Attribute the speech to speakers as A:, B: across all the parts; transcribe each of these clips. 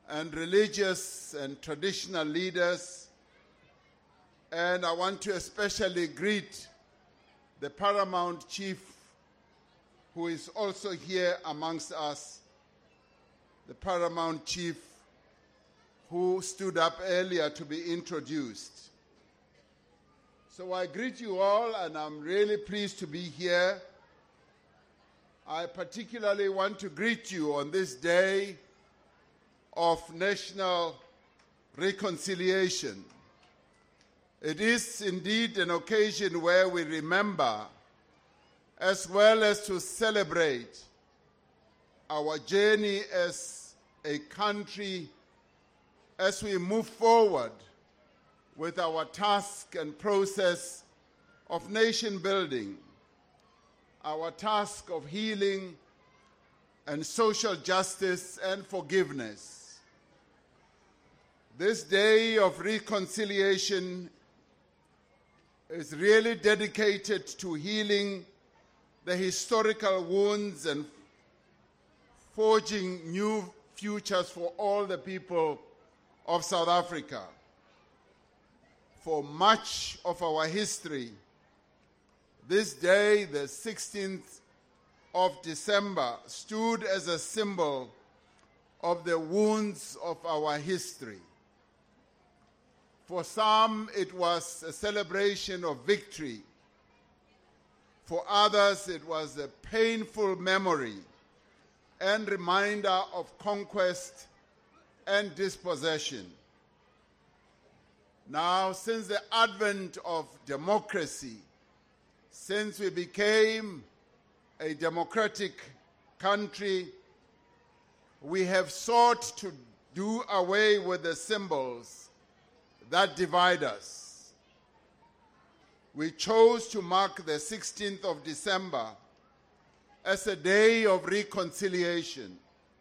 A: and religious and traditional leaders, and I want to especially greet the Paramount Chief, who is also here amongst us, the Paramount Chief who stood up earlier to be introduced. So I greet you all, and I'm really pleased to be here. I particularly want to greet you on this day of national reconciliation. It is indeed an occasion where we remember, as well as to celebrate, our journey as a country as we move forward with our task and process of nation building, our task of healing and social justice and forgiveness. This day of reconciliation is really dedicated to healing the historical wounds and forging new futures for all the people of South Africa. For much of our history, this day, the 16th of December, stood as a symbol of the wounds of our history. For some, it was a celebration of victory. For others, it was a painful memory and reminder of conquest and dispossession. Now, since the advent of democracy, since we became a democratic country, we have sought to do away with the symbols that divide us. We chose to mark the 16th of December as a day of reconciliation,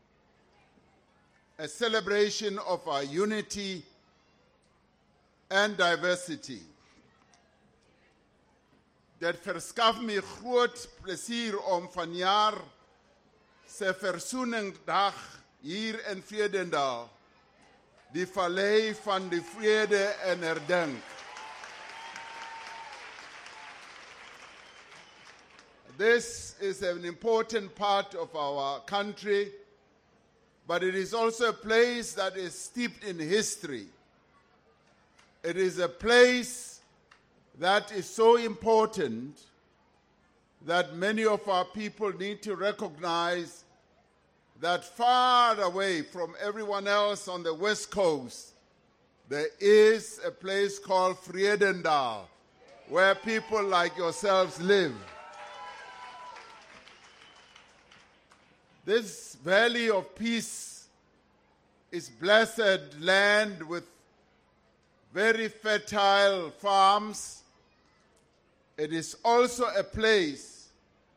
A: a celebration of our unity and diversity. Dit verskaf my groot plesier om vanjaar se versoeningdag hier in Vredendal, die Vallei van die Vrede en herdenk. This is an important part of our country, but it is also a place that is steeped in history. It is a place that is so important that many of our people need to recognize that far away from everyone else on the West Coast, there is a place called Vredendal, where people like yourselves live. This Valley of Peace is blessed land with very fertile farms. It is also a place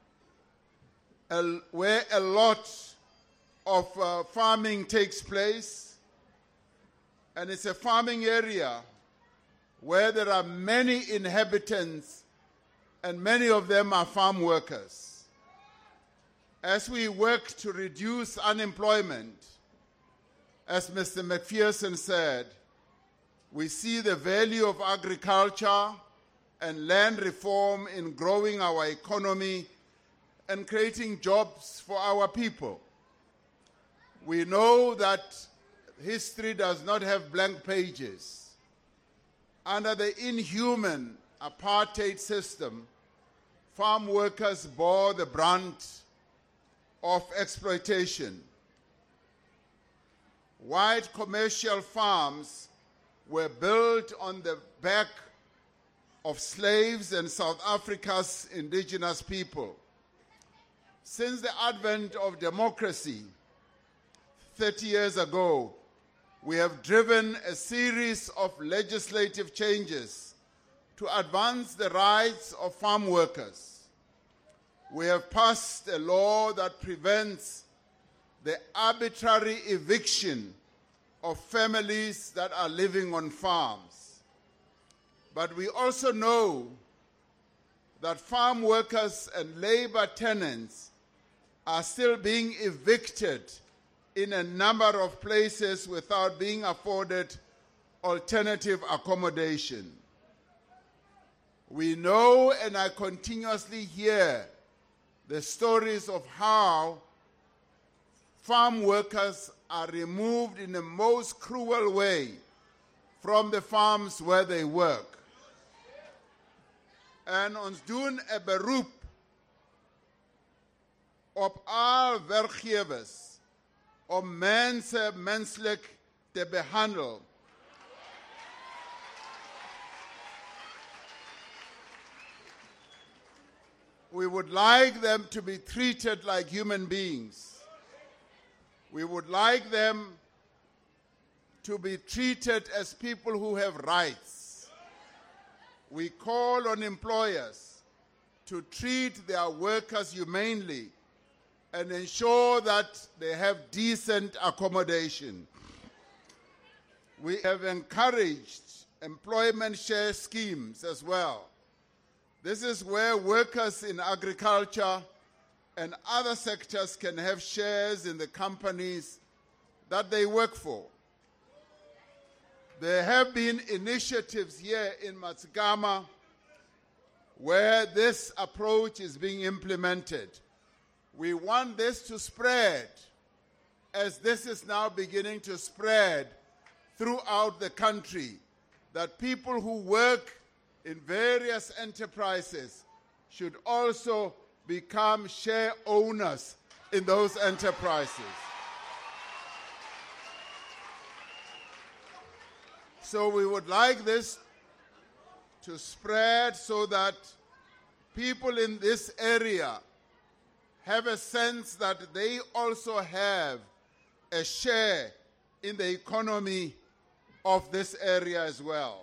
A: where a lot of farming takes place, and it's a farming area where there are many inhabitants, and many of them are farm workers. As we work to reduce unemployment, as Mr. McPherson said, we see the value of agriculture and land reform in growing our economy and creating jobs for our people. We know that history does not have blank pages. Under the inhuman apartheid system, farm workers bore the brunt of exploitation. White commercial farms were built on the back of slaves and South Africa's indigenous people. Since the advent of democracy 30 years ago, we have driven a series of legislative changes to advance the rights of farm workers. We have passed a law that prevents the arbitrary eviction of families that are living on farms. But we also know that farm workers and labor tenants are still being evicted in a number of places without being afforded alternative accommodation. We know, and I continuously hear the stories of how farm workers are removed in the most cruel way from the farms where they work. En ons doen 'n beroep op al werkgewers om mense menslik te behandel. We would like them to be treated like human beings. We would like them to be treated as people who have rights. We call on employers to treat their workers humanely and ensure that they have decent accommodation. We have encouraged employment share schemes as well. This is where workers in agriculture and other sectors can have shares in the companies that they work for. There have been initiatives here in Matsigama where this approach is being implemented. We want this to spread, as this is now beginning to spread throughout the country, that people who work in various enterprises should also become share owners in those enterprises. So we would like this to spread so that people in this area have a sense that they also have a share in the economy of this area as well.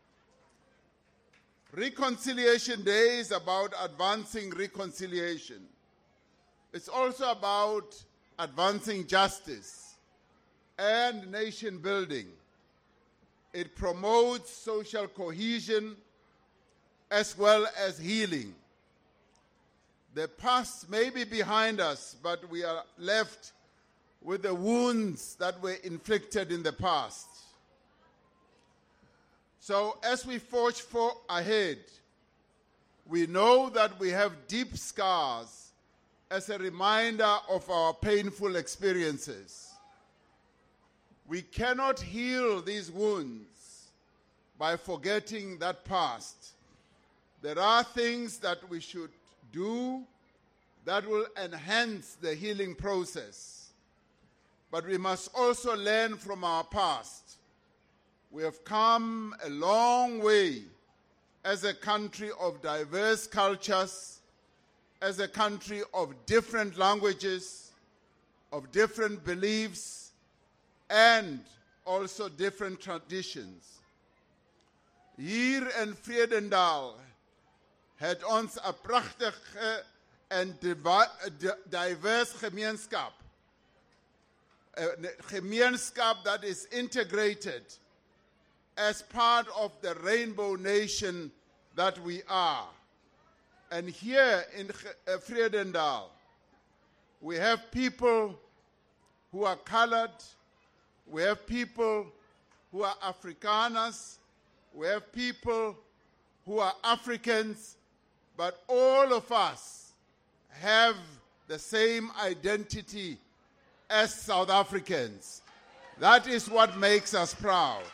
A: Reconciliation Day is about advancing reconciliation. It's also about advancing justice and nation building. It promotes social cohesion as well as healing. The past may be behind us, but we are left with the wounds that were inflicted in the past. So as we forge ahead, we know that we have deep scars as a reminder of our painful experiences. We cannot heal these wounds by forgetting that past. There are things that we should do that will enhance the healing process. But we must also learn from our past. We have come a long way as a country of diverse cultures, as a country of different languages, of different beliefs, and also different traditions. Hier in Vredendal het ons 'n pragtige en diverse gemeenskap. 'n gemeenskap that is integrated as part of the rainbow nation that we are. And here in Vredendal, we have people who are colored, we have people who are Afrikaners, we have people who are Africans, but all of us have the same identity as South Africans. That is what makes us proud.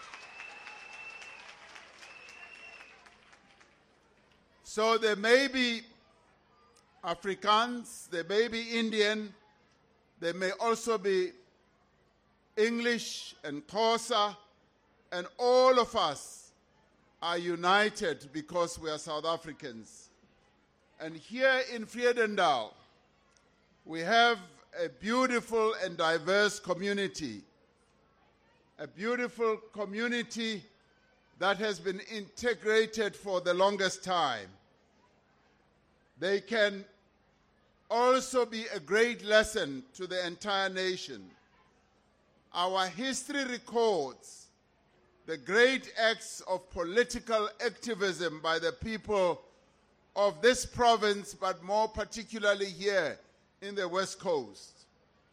A: So there may be Afrikaans, there may be Indian, there may also be English and Xhosa, and all of us are united because we are South Africans. And here in Vredendal, we have a beautiful and diverse community, a beautiful community that has been integrated for the longest time. They can also be a great lesson to the entire nation. Our history records the great acts of political activism by the people of this province, but more particularly here in the West Coast.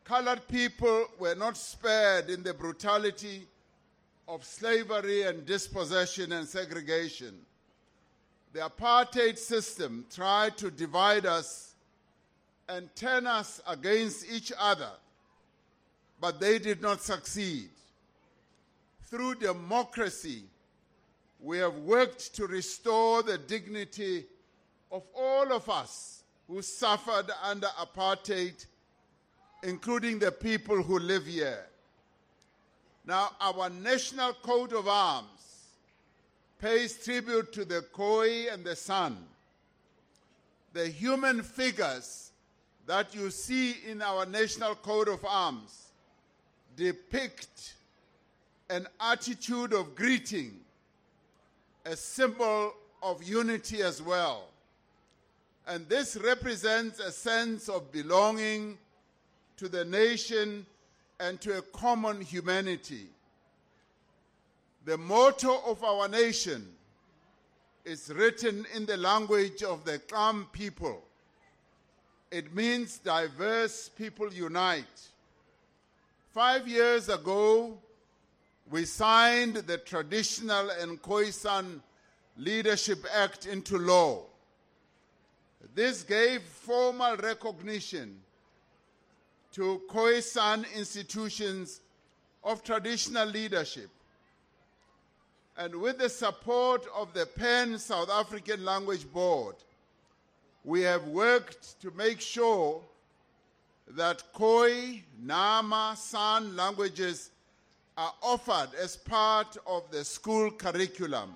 A: colored people were not spared in the brutality of slavery and dispossession and segregation. The apartheid system tried to divide us and turn us against each other, but they did not succeed. Through democracy, we have worked to restore the dignity of all of us who suffered under apartheid, including the people who live here. Now, our national coat of arms pays tribute to the Khoi and the San. The human figures that you see in our national coat of arms depict an attitude of greeting, a symbol of unity as well. And this represents a sense of belonging to the nation and to a common humanity. The motto of our nation is written in the language of the Kam people. It means diverse people unite. 5 years ago, we signed the Traditional and Khoisan Leadership Act into law. This gave formal recognition to Khoisan institutions of traditional leadership. And with the support of the Pan-South African Language Board, we have worked to make sure that Khoi, Nama, San languages are offered as part of the school curriculum.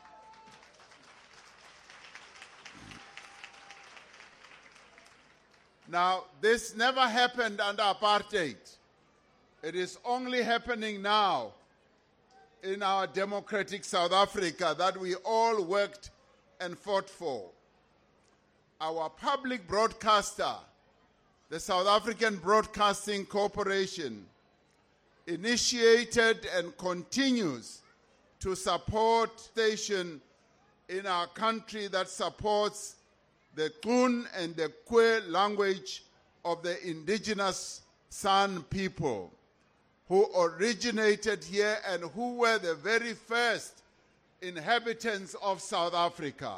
A: Now, this never happened under apartheid. It is only happening now in our democratic South Africa that we all worked and fought for. Our public broadcaster, the South African Broadcasting Corporation, initiated and continues to support station in our country that supports the Kun and the Kwe language of the indigenous San people who originated here and who were the very first inhabitants of South Africa.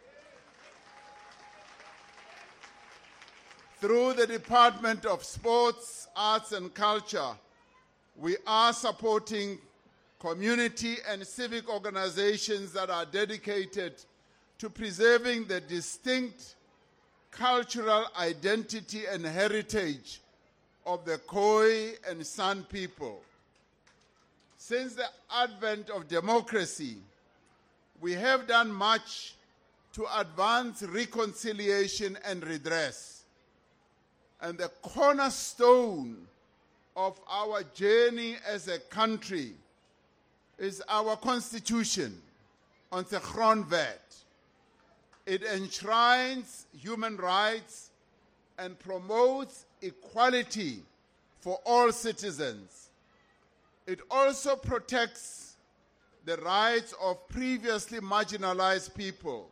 A: Through the Department of Sports, Arts and Culture, we are supporting community and civic organizations that are dedicated to preserving the distinct cultural identity and heritage of the Khoi and San people. Since the advent of democracy, we have done much to advance reconciliation and redress. And the cornerstone of our journey as a country is our Constitution, Ons Grondwet. It enshrines human rights and promotes equality for all citizens. It also protects the rights of previously marginalized people.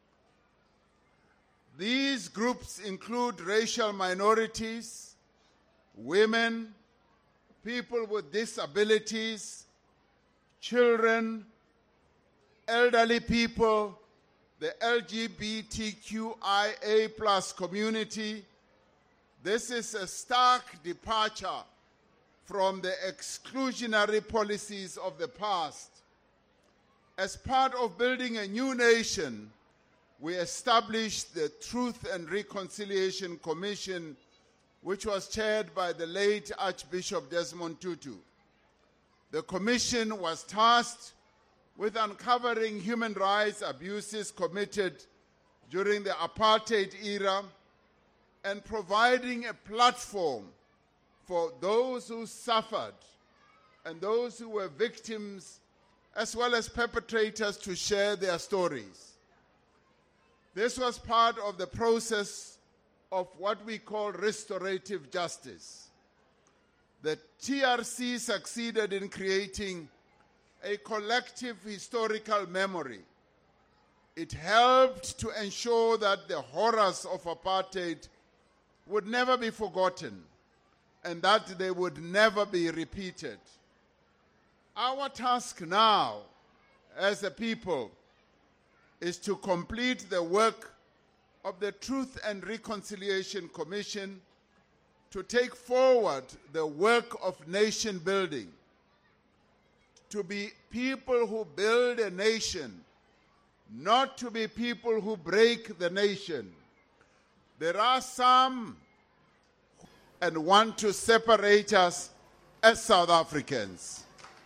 A: These groups include racial minorities, women, people with disabilities, children, elderly people, the LGBTQIA+ community. This is a stark departure from the exclusionary policies of the past. As part of building a new nation, we established the Truth and Reconciliation Commission, which was chaired by the late Archbishop Desmond Tutu. The commission was tasked with uncovering human rights abuses committed during the apartheid era and providing a platform for those who suffered and those who were victims, as well as perpetrators, to share their stories. This was part of the process of what we call restorative justice. The TRC succeeded in creating a collective historical memory. It helped to ensure that the horrors of apartheid would never be forgotten and that they would never be repeated. Our task now as a people is to complete the work of the Truth and Reconciliation Commission, to take forward the work of nation building, to be people who build a nation, not to be people who break the nation. There are some and want to separate us as South Africans.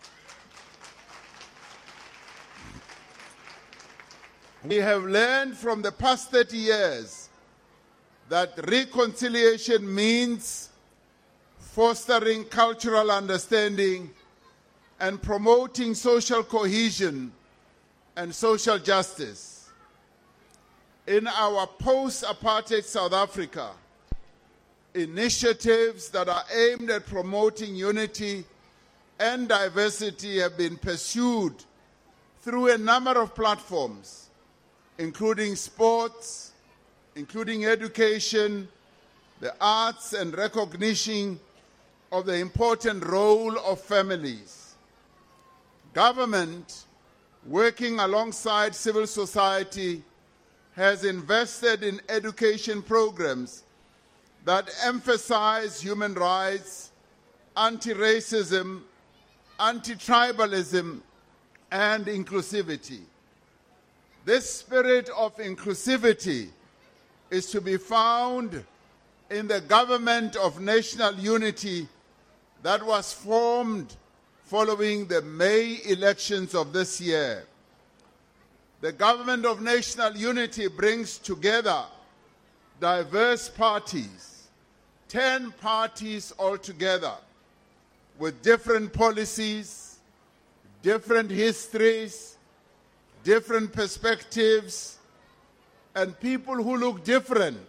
A: We have learned from the past 30 years that reconciliation means fostering cultural understanding and promoting social cohesion and social justice. In our post-apartheid South Africa, initiatives that are aimed at promoting unity and diversity have been pursued through a number of platforms, including sports, including education, the arts, and recognition of the important role of families. Government, working alongside civil society, has invested in education programs that emphasize human rights, anti-racism, anti-tribalism, and inclusivity. This spirit of inclusivity is to be found in the Government of National Unity that was formed following the May elections of this year. The Government of National Unity brings together diverse parties, 10 parties altogether, with different policies, different histories, different perspectives, and people who look different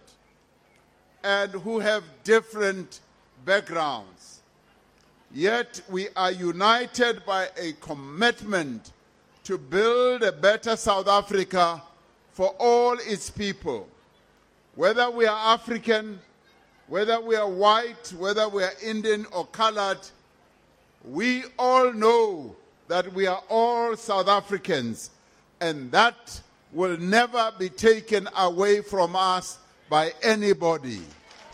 A: and who have different backgrounds. Yet we are united by a commitment to build a better South Africa for all its people. Whether we are African, whether we are white, whether we are Indian or colored, we all know that we are all South Africans, and that will never be taken away from us by anybody.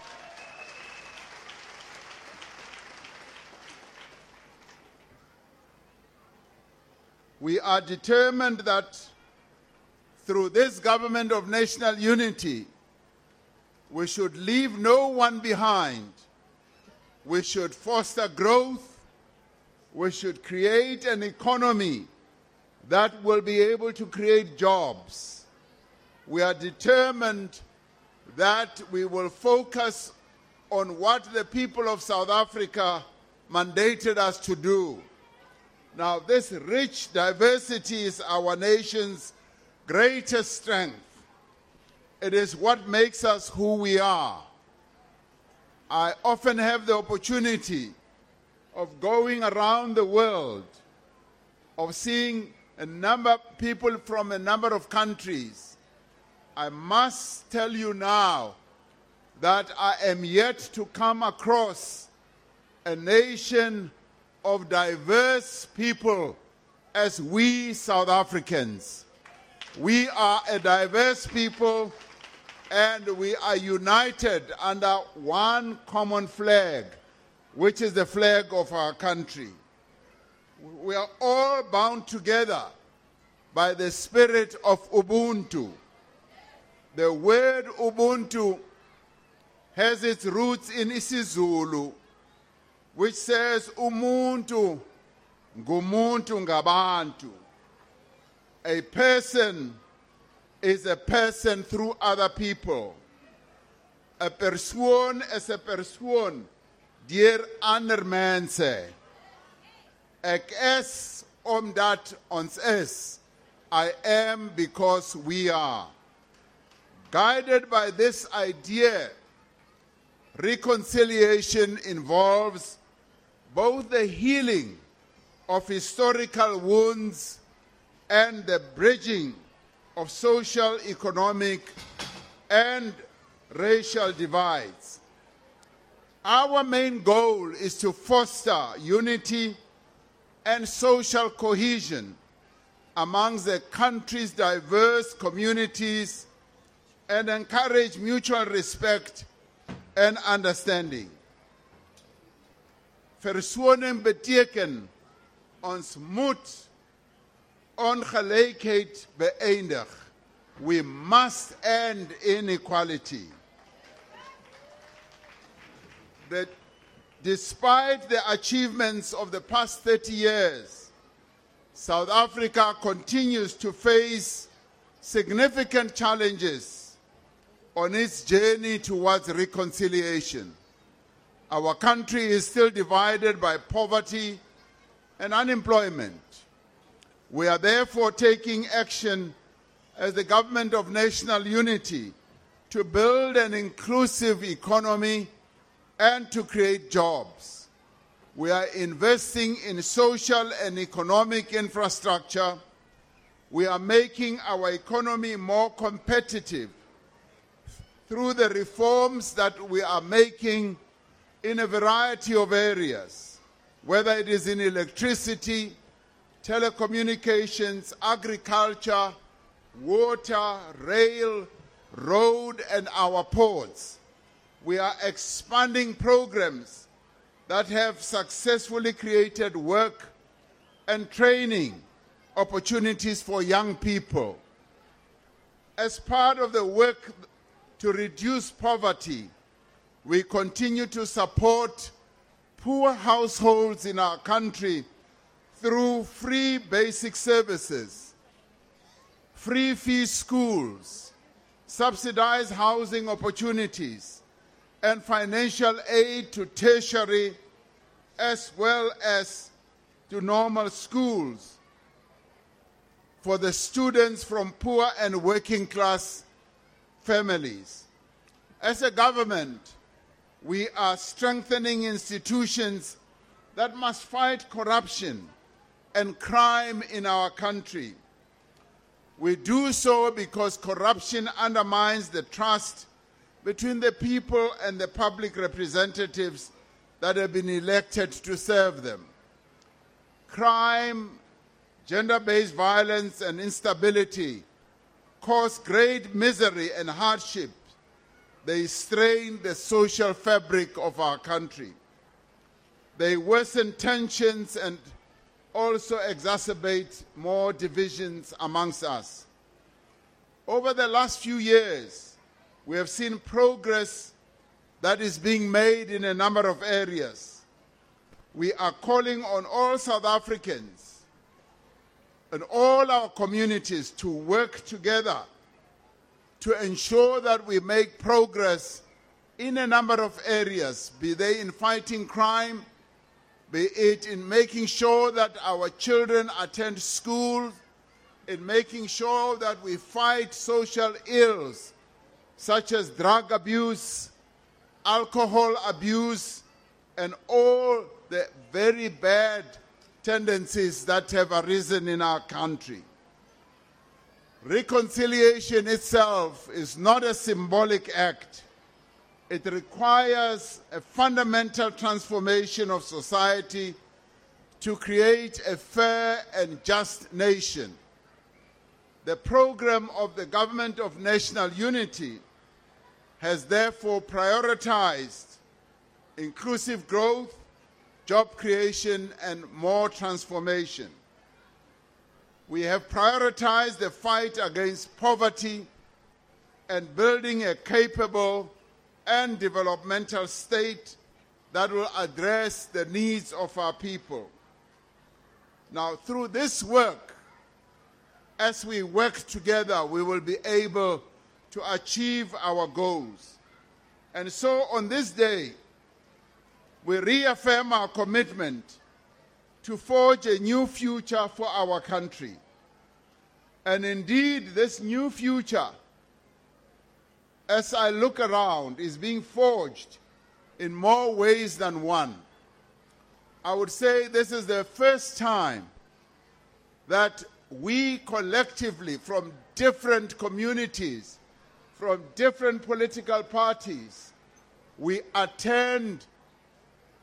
A: We are determined that through this Government of National Unity, we should leave no one behind. We should foster growth. We should create an economy that will be able to create jobs. We are determined that we will focus on what the people of South Africa mandated us to do. Now, this rich diversity is our nation's greatest strength. It is what makes us who we are. I often have the opportunity of going around the world, of seeing a number of people from a number of countries. I must tell you now that I am yet to come across a nation of diverse people as we South Africans. We are a diverse people, and we are united under one common flag, which is the flag of our country. We are all bound together by the spirit of Ubuntu. The word Ubuntu has its roots in isiZulu, which says umuntu ngumuntu ngabantu. A person is a person through other people. A persoon is a persoon deur ander mense. Ek is omdat ons is. I am because we are. Guided by this idea, reconciliation involves both the healing of historical wounds and the bridging of social, economic, and racial divides. Our main goal is to foster unity and social cohesion amongst the country's diverse communities and encourage mutual respect and understanding. Versoening beteken ons moet ongelijkheid beëindig. We must end inequality. That despite the achievements of the past 30 years, South Africa continues to face significant challenges on its journey towards reconciliation. Our country is still divided by poverty and unemployment. We are therefore taking action as the Government of National Unity to build an inclusive economy and to create jobs. We are investing in social and economic infrastructure. We are making our economy more competitive through the reforms that we are making in a variety of areas, whether it is in electricity, telecommunications, agriculture, water, rail, road, and our ports. We are expanding programs that have successfully created work and training opportunities for young people. As part of the work to reduce poverty, we continue to support poor households in our country through free basic services, free fee schools, subsidized housing opportunities, and financial aid to tertiary as well as to normal schools for the students from poor and working class families. As a government, we are strengthening institutions that must fight corruption and crime in our country. We do so because corruption undermines the trust between the people and the public representatives that have been elected to serve them. Crime, gender-based violence, and instability cause great misery and hardship. They strain the social fabric of our country. They worsen tensions and also exacerbate more divisions amongst us. Over the last few years, we have seen progress that is being made in a number of areas. We are calling on all South Africans and all our communities to work together to ensure that we make progress in a number of areas, be they in fighting crime, be it in making sure that our children attend school, in making sure that we fight social ills such as drug abuse, alcohol abuse, and all the very bad tendencies that have arisen in our country. Reconciliation itself is not a symbolic act. It requires a fundamental transformation of society to create a fair and just nation. The program of the Government of National Unity has therefore prioritized inclusive growth, job creation, and more transformation. We have prioritized the fight against poverty and building a capable and developmental state that will address the needs of our people. Now, through this work, as we work together, we will be able to achieve our goals. And so on this day, we reaffirm our commitment to forge a new future for our country. And indeed, this new future, as I look around, is being forged in more ways than one. I would say this is the first time that we collectively, from different communities, from different political parties, we attend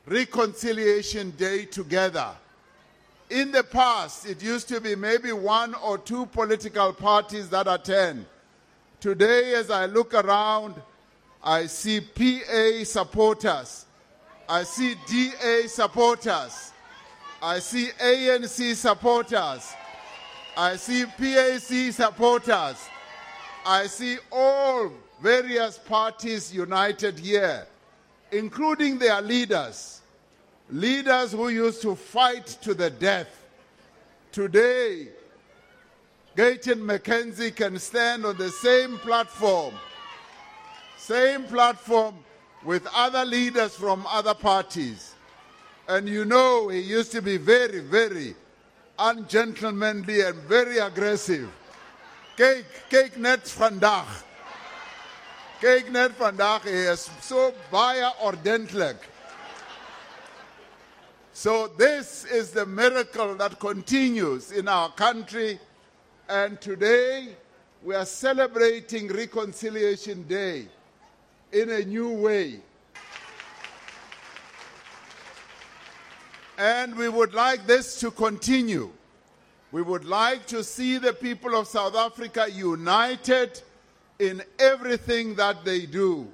A: Reconciliation Day together. In the past, it used to be maybe 1 or 2 political parties that attend. Today, as I look around, I see PA supporters, I see DA supporters, I see ANC supporters, I see PAC supporters, I see all various parties united here, including their leaders who used to fight to the death. Today, Gayton McKenzie can stand on the same platform with other leaders from other parties. And you know, he used to be very, very ungentlemanly and very aggressive. Kyk net vandag. Kyk net vandag, hy is so baie ordentlik. So this is the miracle that continues in our country, and today we are celebrating Reconciliation Day in a new way. And we would like this to continue. We would like to see the people of South Africa united in everything that they do.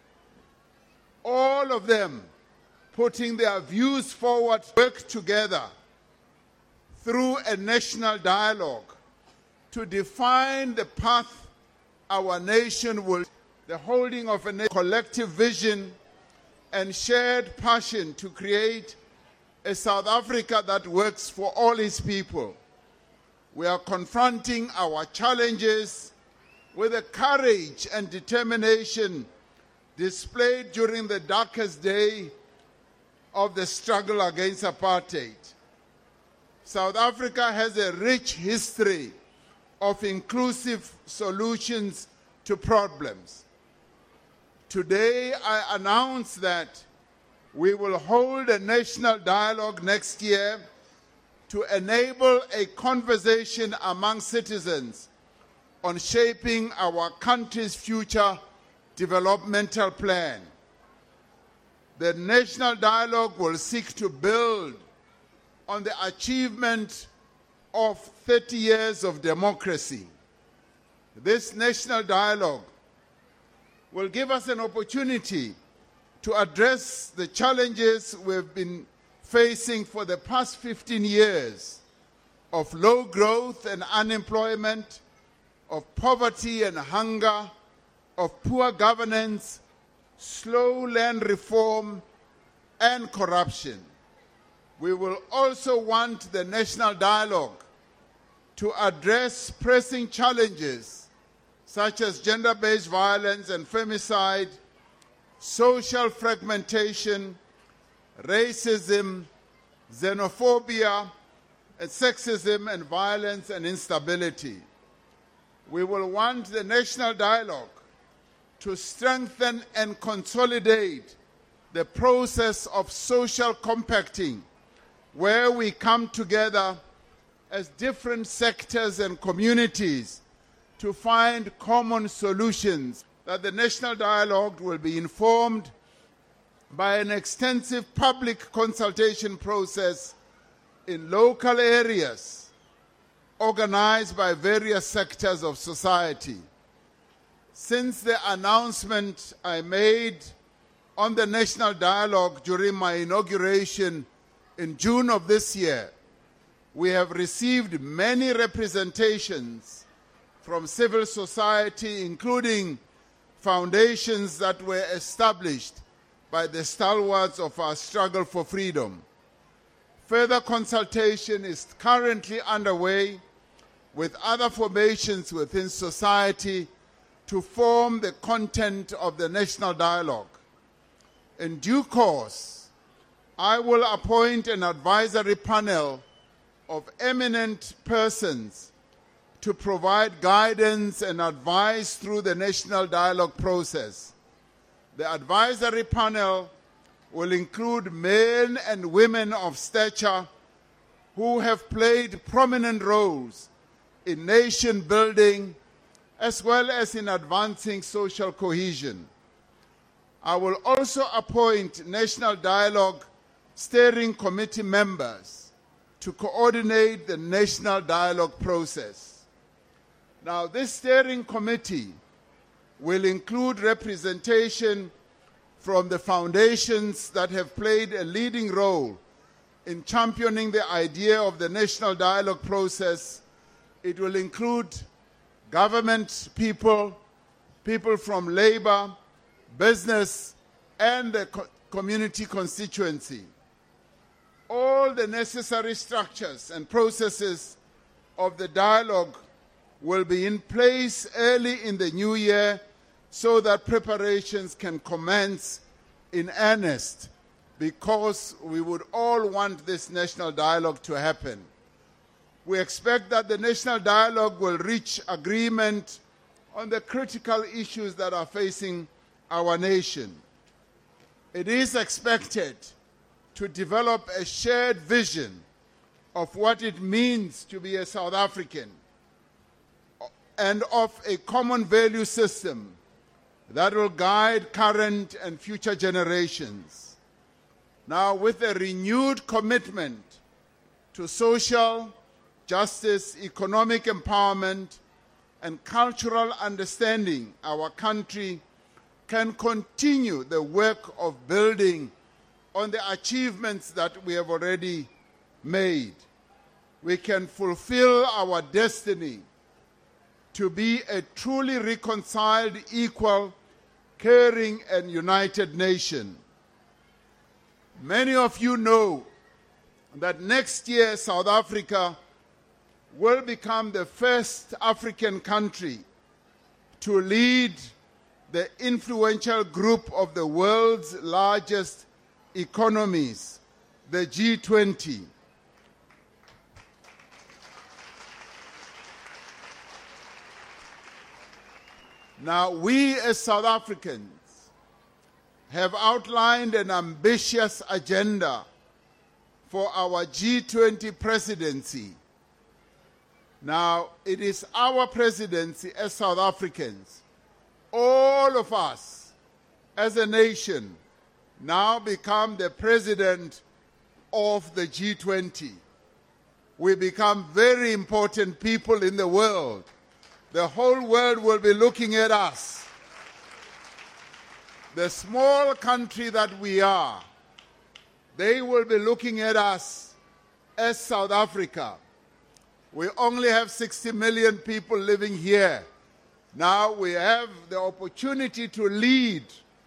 A: All of them putting their views forward, work together through a national dialogue to define the path our nation will, the holding of a collective vision and shared passion to create a South Africa that works for all its people. We are confronting our challenges with the courage and determination displayed during the darkest day of the struggle against apartheid. South Africa has a rich history of inclusive solutions to problems. Today, I announce that we will hold a national dialogue next year to enable a conversation among citizens on shaping our country's future developmental plan. The national dialogue will seek to build on the achievement of 30 years of democracy. This national dialogue will give us an opportunity to address the challenges we've been facing for the past 15 years of low growth and unemployment, of poverty and hunger, of poor governance, slow land reform, and corruption. We will also want the national dialogue to address pressing challenges such as gender-based violence and femicide, social fragmentation, racism, xenophobia, and sexism, and violence and instability. We will want the national dialogue to strengthen and consolidate the process of social compacting, where we come together as different sectors and communities to find common solutions. That the national dialogue will be informed by an extensive public consultation process in local areas organized by various sectors of society. Since the announcement I made on the national dialogue during my inauguration in June of this year, we have received many representations from civil society, including foundations that were established by the stalwarts of our struggle for freedom. Further consultation is currently underway with other formations within society to form the content of the national dialogue. In due course, I will appoint an advisory panel of eminent persons to provide guidance and advice through the national dialogue process. The advisory panel will include men and women of stature who have played prominent roles in nation building as well as in advancing social cohesion. I will also appoint national dialogue steering committee members to coordinate the national dialogue process. Now, this steering committee will include representation from the foundations that have played a leading role in championing the idea of the national dialogue process. It will include government people, people from labor, business, and the community constituency. All the necessary structures and processes of the dialogue will be in place early in the new year so that preparations can commence in earnest, because we would all want this national dialogue to happen. We expect that the national dialogue will reach agreement on the critical issues that are facing our nation. It is expected to develop a shared vision of what it means to be a South African and of a common value system that will guide current and future generations. Now, with a renewed commitment to social justice, economic empowerment, and cultural understanding, our country can continue the work of building on the achievements that we have already made. We can fulfill our destiny to be a truly reconciled, equal, caring, and united nation. Many of you know that next year South Africa will become the first African country to lead the influential group of the world's largest economies, the G20. Now, we as South Africans have outlined an ambitious agenda for our G20 presidency. Now, it is our presidency as South Africans, all of us as a nation, now become the president of the G20. We become very important people in the world. The whole world will be looking at us. The small country that we are, they will be looking at us as South Africa. We only have 60 million people living here. Now we have the opportunity to lead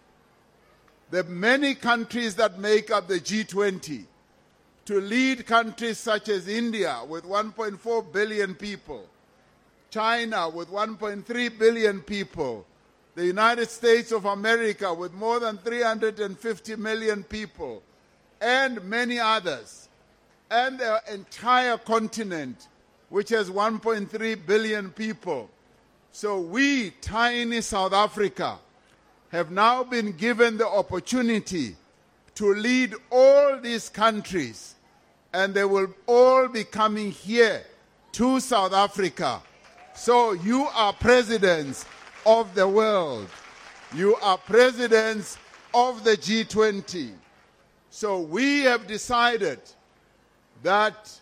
A: the many countries that make up the G20, to lead countries such as India with 1.4 billion people, China with 1.3 billion people, the United States of America with more than 350 million people, and many others, and the entire continent, which has 1.3 billion people. So we, tiny South Africa, have now been given the opportunity to lead all these countries, and they will all be coming here to South Africa. So you are presidents of the world. You are presidents of the G20. So we have decided that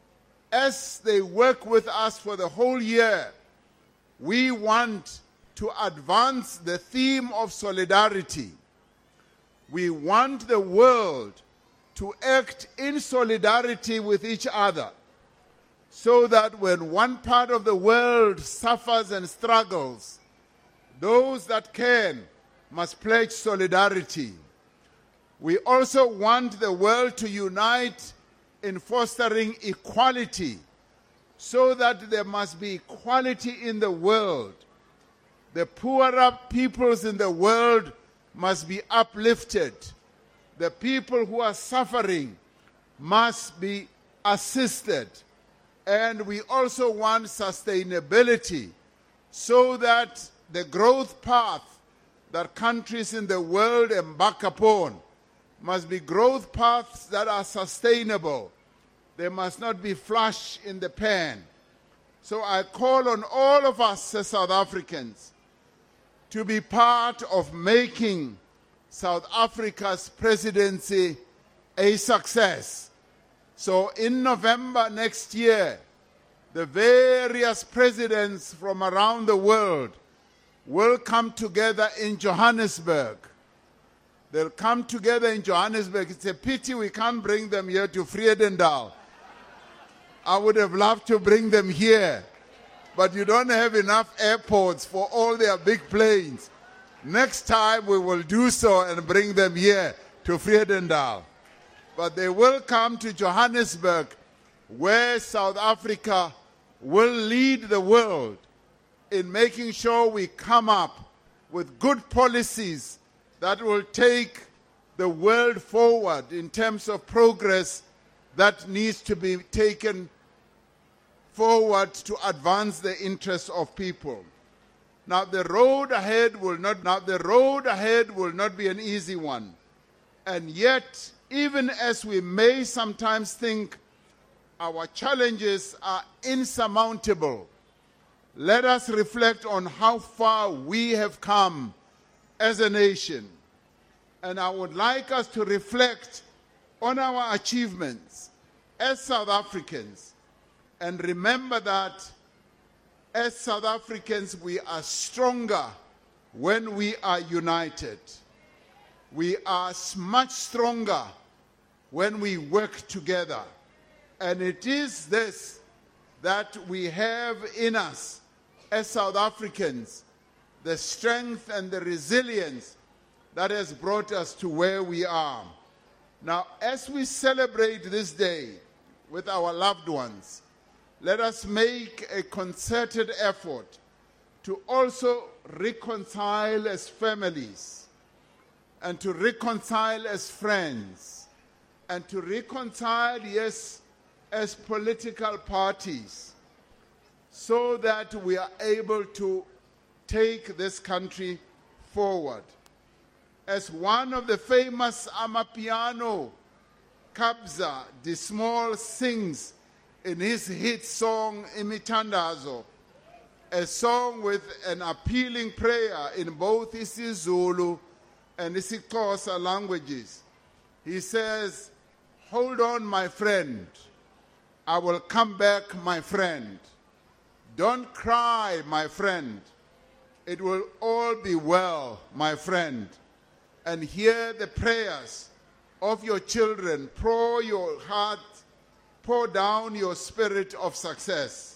A: as they work with us for the whole year, we want to advance the theme of solidarity. We want the world to act in solidarity with each other, so that when one part of the world suffers and struggles, those that can must pledge solidarity. We also want the world to unite in fostering equality, so that there must be equality in the world. The poorer peoples in the world must be uplifted. The people who are suffering must be assisted. And we also want sustainability, so that the growth path that countries in the world embark upon must be growth paths that are sustainable. They must not be flush in the pan. So I call on all of us as South Africans to be part of making South Africa's presidency a success. So in November next year, the various presidents from around the world will come together in Johannesburg. They'll come together in Johannesburg. It's a pity we can't bring them here to Vredendal. I would have loved to bring them here, but you don't have enough airports for all their big planes. Next time we will do so and bring them here to Vredendal. But they will come to Johannesburg, where South Africa will lead the world in making sure we come up with good policies that will take the world forward in terms of progress that needs to be taken forward to advance the interests of people. Now the road ahead will not be an easy one. And yet, even as we may sometimes think our challenges are insurmountable, let us reflect on how far we have come as a nation. And I would like us to reflect on our achievements as South Africans and remember that as South Africans we are stronger when we are united. We are much stronger when we work together. And it is this that we have in us as South Africans, the strength and the resilience that has brought us to where we are. Now, as we celebrate this day with our loved ones, let us make a concerted effort to also reconcile as families, and to reconcile as friends, and to reconcile, yes, as political parties, so that we are able to take this country forward. As one of the famous Amapiano, Kabza De Small, sings in his hit song Imithandazo, a song with an appealing prayer in both isiZulu and isiXhosa languages. He says, "Hold on, my friend. I will come back, my friend. Don't cry, my friend. It will all be well, my friend. And hear the prayers of your children. Pour your heart, pour down your spirit of success."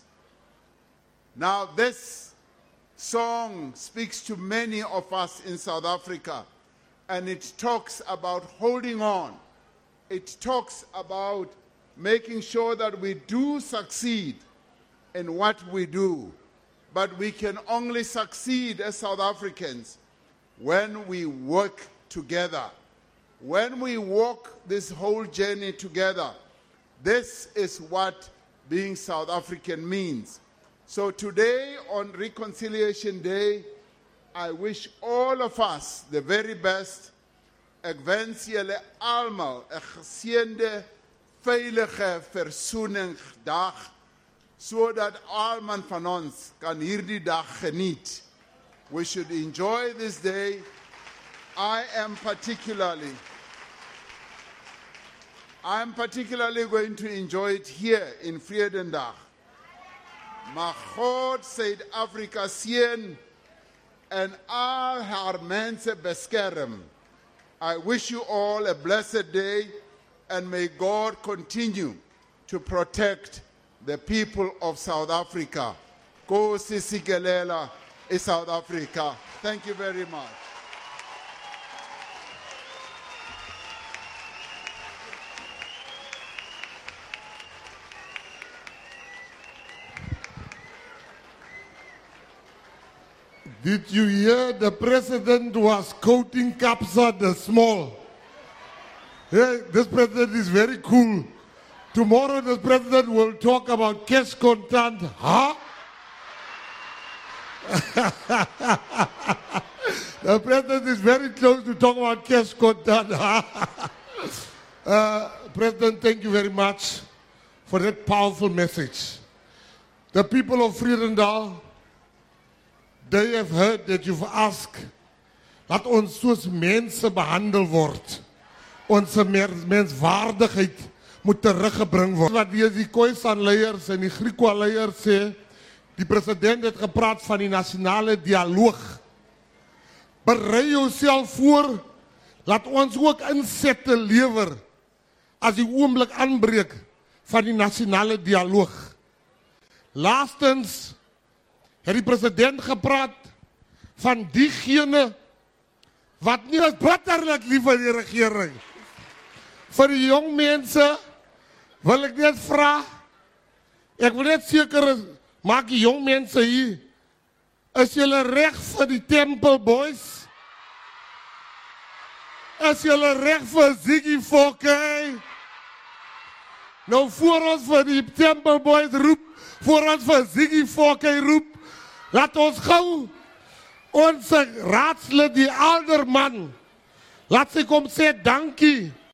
A: Now this song speaks to many of us in South Africa, and it talks about holding on. It talks about making sure that we do succeed in what we do. But we can only succeed as South Africans when we work together. When we walk this whole journey together. This is what being South African means. So today, on Reconciliation Day, I wish all of us the very best. Ek wens julle almal 'n geseënde, veilige versoeningsdag, sodat almal van ons kan hierdie dag geniet. We should enjoy this day. I am particularly going to enjoy it here in Vredendal. Mag God Suid-Afrika seën en al haar mense beskerm. I wish you all a blessed day, and may God continue to protect the people of South Africa. Nkosi Sikelel' South Africa. Thank you very much.
B: Did you hear the president was quoting Kabza De Small? Hey, this president is very cool. Tomorrow the president will talk about cash contant. Huh? The president is very close to talk about cash contant. President, thank you very much for that powerful message. The people of Vredendal, they have heard that you've asked dat ons soos mense behandel word. ons menswaardigheid moet teruggebring word. Wat die Khoisan-leiers en die Griqua-leiers sê, die president het gepraat van die nasionale dialoog. Berei jouself voor, laat ons ook insette lewer as die oomblik aanbreek van die nasionale dialoog. Laastens het die president gepraat van diegene wat nie as bitterlik lief vir die regering. Vir die jong mense wil ek net vra, ek wil net seker maak die jong mense hier, is julle reg vir die Temple Boys? Is julle reg vir Ziggy Fokke? Nou voor ons vir die Temple Boys roep, voor ons vir Ziggy Fokke roep, laat ons gou ons raadslid, die Alderman, laat sy kom sê dankie